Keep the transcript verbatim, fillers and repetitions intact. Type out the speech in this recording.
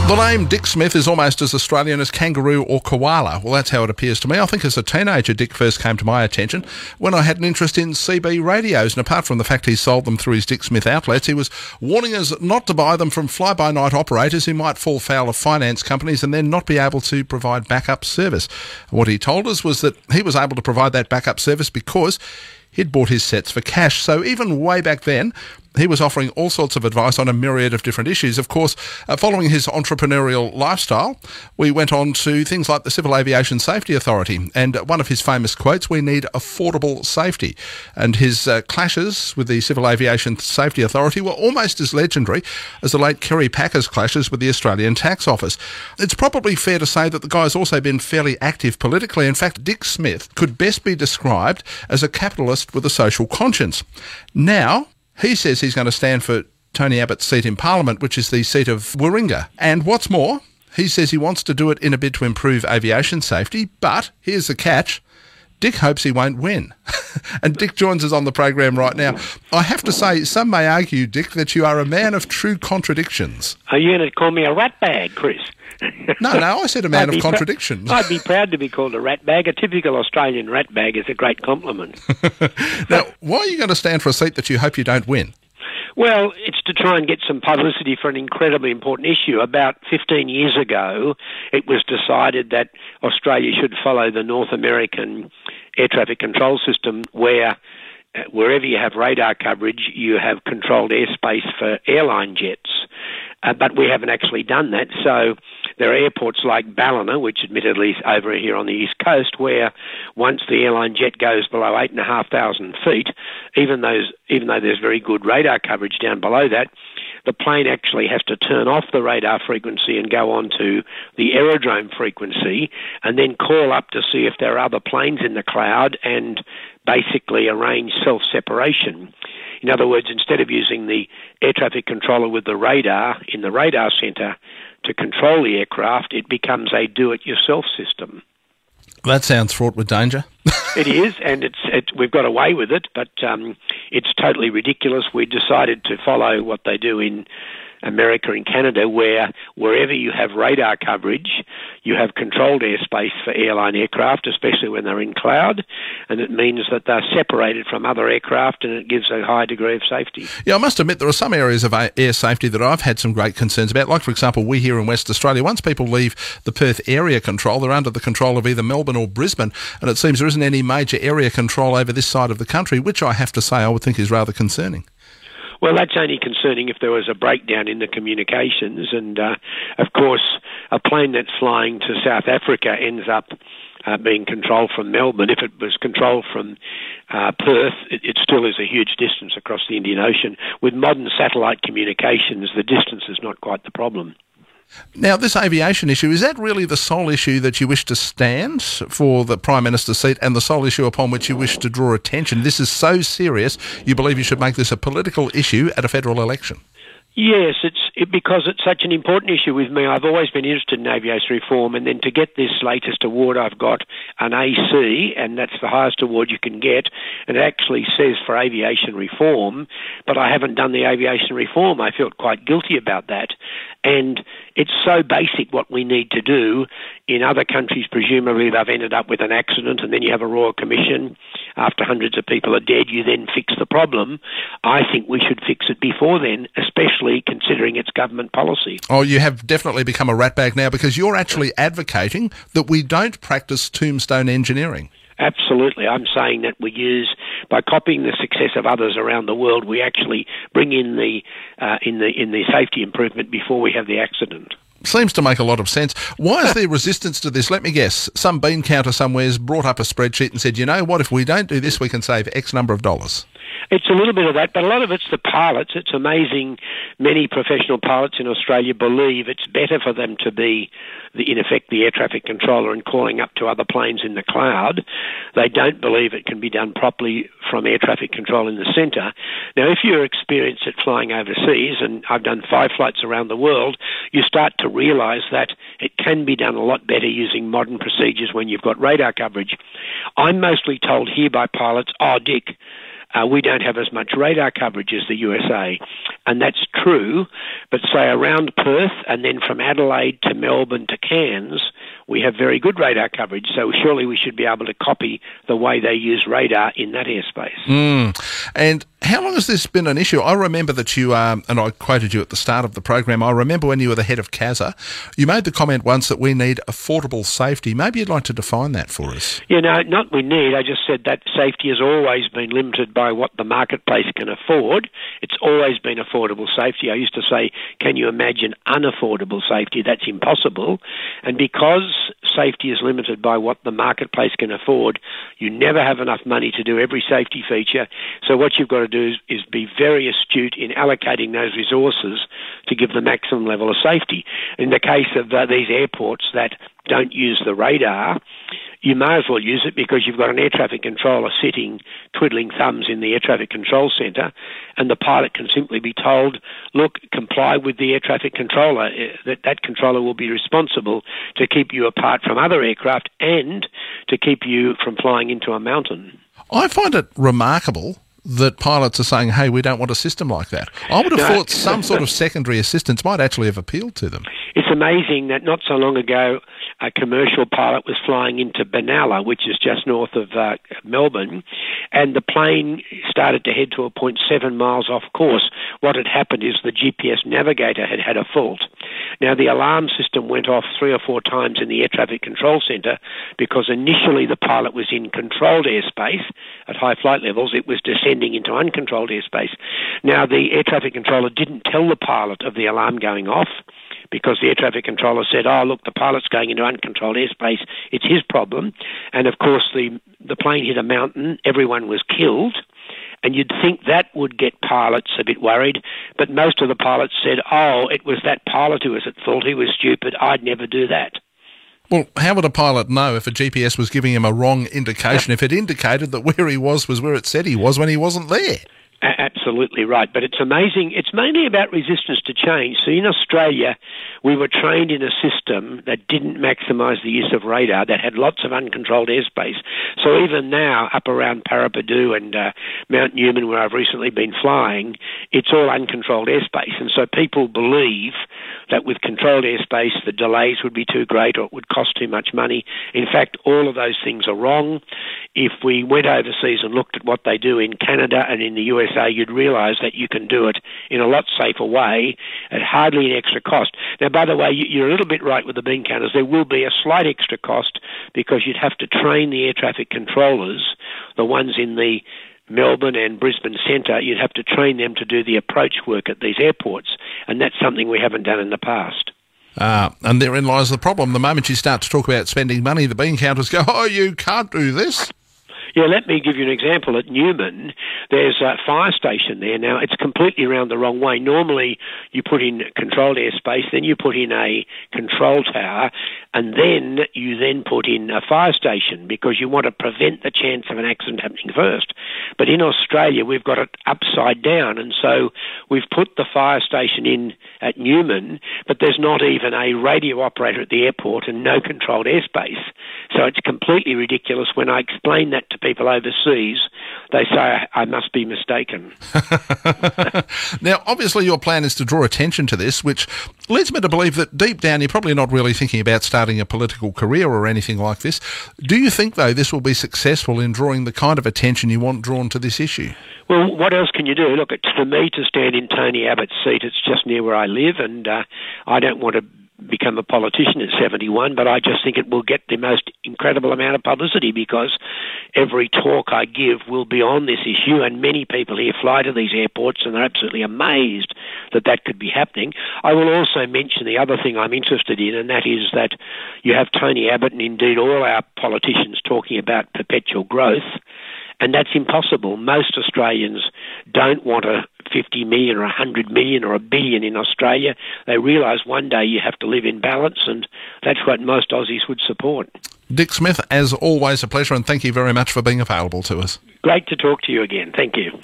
The name Dick Smith is almost as Australian as kangaroo or koala. Well, that's how it appears to me. I think as a teenager, Dick first came to my attention when I had an interest in C B radios. And apart from the fact he sold them through his Dick Smith outlets, he was warning us not to buy them from fly-by-night operators who might fall foul of finance companies and then not be able to provide backup service. What he told us was that he was able to provide that backup service because he'd bought his sets for cash. So even way back then, he was offering all sorts of advice on a myriad of different issues. Of course, uh, following his entrepreneurial lifestyle, we went on to things like the Civil Aviation Safety Authority. And one of his famous quotes, "We need affordable safety." And his uh, clashes with the Civil Aviation Safety Authority were almost as legendary as the late Kerry Packer's clashes with the Australian Tax Office. It's probably fair to say that the guy's also been fairly active politically. In fact, Dick Smith could best be described as a capitalist with a social conscience. Now, he says he's going to stand for Tony Abbott's seat in Parliament, which is the seat of Warringah. And what's more, he says he wants to do it in a bid to improve aviation safety, but here's the catch: Dick hopes he won't win. And Dick joins us on the program right now. I have to say, some may argue, Dick, that you are a man of true contradictions. Are you going to call me a rat bag, Chris? No, no, I said a man of contradictions. Pr- I'd be proud to be called a rat bag. A typical Australian rat bag is a great compliment. Now, why are you going to stand for a seat that you hope you don't win? Well, it's to try and get some publicity for an incredibly important issue. About fifteen years ago, it was decided that Australia should follow the North American air traffic control system, where uh, wherever you have radar coverage, you have controlled airspace for airline jets. Uh, but we haven't actually done that. So there are airports like Ballina, which admittedly is over here on the east coast, where once the airline jet goes below eight and a half thousand feet, even those, even though there's very good radar coverage down below that, the plane actually has to turn off the radar frequency and go on to the aerodrome frequency, and then call up to see if there are other planes in the cloud and basically arrange self-separation. In other words, instead of using the air traffic controller with the radar in the radar centre to control the aircraft, it becomes a do-it-yourself system. That sounds fraught with danger. It is, and it's it, we've got away with it, but um, it's totally ridiculous. We decided to follow what they do in America and Canada, where wherever you have radar coverage, you have controlled airspace for airline aircraft, especially when they're in cloud, and it means that they're separated from other aircraft, and it gives a high degree of safety. Yeah, I must admit there are some areas of air safety that I've had some great concerns about. Like, for example, we here in West Australia, once people leave the Perth area control, they're under the control of either Melbourne or Brisbane, and it seems there isn't any major area control over this side of the country, which I have to say I would think is rather concerning. Well, that's only concerning if there was a breakdown in the communications. And, uh, of course, a plane that's flying to South Africa ends up uh, being controlled from Melbourne. If it was controlled from uh, Perth, it, it still is a huge distance across the Indian Ocean. With modern satellite communications, the distance is not quite the problem. Now, this aviation issue, is that really the sole issue that you wish to stand for the Prime Minister's seat and the sole issue upon which you wish to draw attention? This is so serious, you believe you should make this a political issue at a federal election? Yes, it's it, because it's such an important issue with me. I've always been interested in aviation reform, and then to get this latest award, I've got an A C, and that's the highest award you can get, and it actually says for aviation reform, but I haven't done the aviation reform. I felt quite guilty about that, and it's so basic what we need to do. In other countries, presumably, they've ended up with an accident, and then you have a Royal Commission. After hundreds of people are dead, you then fix the problem. I think we should fix it before then, especially considering its government policy. Oh, you have definitely become a ratbag now, because you're actually advocating that we don't practice tombstone engineering. Absolutely. I'm saying that we use, by copying the success of others around the world, we actually bring in the uh, in the in the safety improvement before we have the accident. Seems to make a lot of sense. Why is there resistance to this? Let me guess. Some bean counter somewhere's brought up a spreadsheet and said, you know what, if we don't do this, we can save X number of dollars. It's a little bit of that, but a lot of it's the pilots. It's amazing many professional pilots in Australia believe it's better for them to be, the, in effect, the air traffic controller and calling up to other planes in the cloud. They don't believe it can be done properly from air traffic control in the centre. Now, if you're experienced at flying overseas, and I've done five flights around the world, you start to realise that it can be done a lot better using modern procedures when you've got radar coverage. I'm mostly told here by pilots, oh, Dick, uh, we don't have as much radar coverage as the U S A. And that's true, but say around Perth and then from Adelaide to Melbourne to Cairns, we have very good radar coverage, so surely we should be able to copy the way they use radar in that airspace. Mm. And how long has this been an issue? I remember that you, um, and I quoted you at the start of the program, I remember when you were the head of CASA, you made the comment once that we need affordable safety. Maybe you'd like to define that for us. Yeah, no, not we need. I just said that safety has always been limited by what the marketplace can afford. It's always been affordable safety. I used to say, can you imagine unaffordable safety? That's impossible. And because safety is limited by what the marketplace can afford, you never have enough money to do every safety feature. So what you've got to do is, is be very astute in allocating those resources to give the maximum level of safety. In the case of uh, these airports that don't use the radar, you may as well use it because you've got an air traffic controller sitting twiddling thumbs in the air traffic control centre, and the pilot can simply be told, look, comply with the air traffic controller. That that controller will be responsible to keep you apart from other aircraft and to keep you from flying into a mountain. I find it remarkable that pilots are saying, hey, we don't want a system like that. I would have No. thought some sort of secondary assistance might actually have appealed to them. It's amazing that not so long ago a commercial pilot was flying into Benalla, which is just north of uh, Melbourne, and the plane started to head to a point seven miles off course. What had happened is the G P S navigator had had a fault. Now, the alarm system went off three or four times in the air traffic control centre because initially the pilot was in controlled airspace at high flight levels. It was descending into uncontrolled airspace. Now, the air traffic controller didn't tell the pilot of the alarm going off, because the air traffic controller said, oh, look, the pilot's going into uncontrolled airspace, it's his problem. And, of course, the, the plane hit a mountain, everyone was killed, and you'd think that would get pilots a bit worried, but most of the pilots said, oh, it was that pilot who was at fault, he was stupid, I'd never do that. Well, how would a pilot know if a G P S was giving him a wrong indication, if it indicated that where he was was where it said he was when he wasn't there? Absolutely right, but it's amazing. It's mainly about resistance to change. So in Australia, we were trained in a system that didn't maximise the use of radar, that had lots of uncontrolled airspace. So even now, up around Parapadu and uh, Mount Newman, where I've recently been flying, it's all uncontrolled airspace. And so people believe that with controlled airspace, the delays would be too great or it would cost too much money. In fact, all of those things are wrong. If we went overseas and looked at what they do in Canada and in the U S A, you'd realise that you can do it in a lot safer way at hardly an extra cost. Now, by the way, you're a little bit right with the bean counters. There will be a slight extra cost because you'd have to train the air traffic controllers, the ones in the Melbourne and Brisbane Centre, you'd have to train them to do the approach work at these airports, and that's something we haven't done in the past. Ah, and therein lies the problem. The moment you start to talk about spending money, the bean counters go, oh, you can't do this. Yeah, let me give you an example. At Newman, there's a fire station there. Now, it's completely around the wrong way. Normally, you put in controlled airspace, then you put in a control tower, and then you then put in a fire station because you want to prevent the chance of an accident happening first. But in Australia, we've got it upside down, and so we've put the fire station in at Newman, but there's not even a radio operator at the airport and no controlled airspace. So it's completely ridiculous. When I explain that to people overseas, they say I must be mistaken. Now, obviously your plan is to draw attention to this, which leads me to believe that deep down you're probably not really thinking about starting a political career or anything like this. Do you think, though, this will be successful in drawing the kind of attention you want drawn to this issue? Well, what else can you do? Look, it's for me to stand in Tony Abbott's seat. It's just near where I live, and uh, I don't want to become a politician at seventy-one, but I just think it will get the most incredible amount of publicity because every talk I give will be on this issue, and many people here fly to these airports and they're absolutely amazed that that could be happening. I will also mention the other thing I'm interested in, and that is that you have Tony Abbott and indeed all our politicians talking about perpetual growth, and that's impossible. Most Australians don't want a fifty million or one hundred million or a billion in Australia. They realise one day you have to live in balance, and that's what most Aussies would support. Dick Smith, as always, a pleasure, and thank you very much for being available to us. Great to talk to you again. Thank you.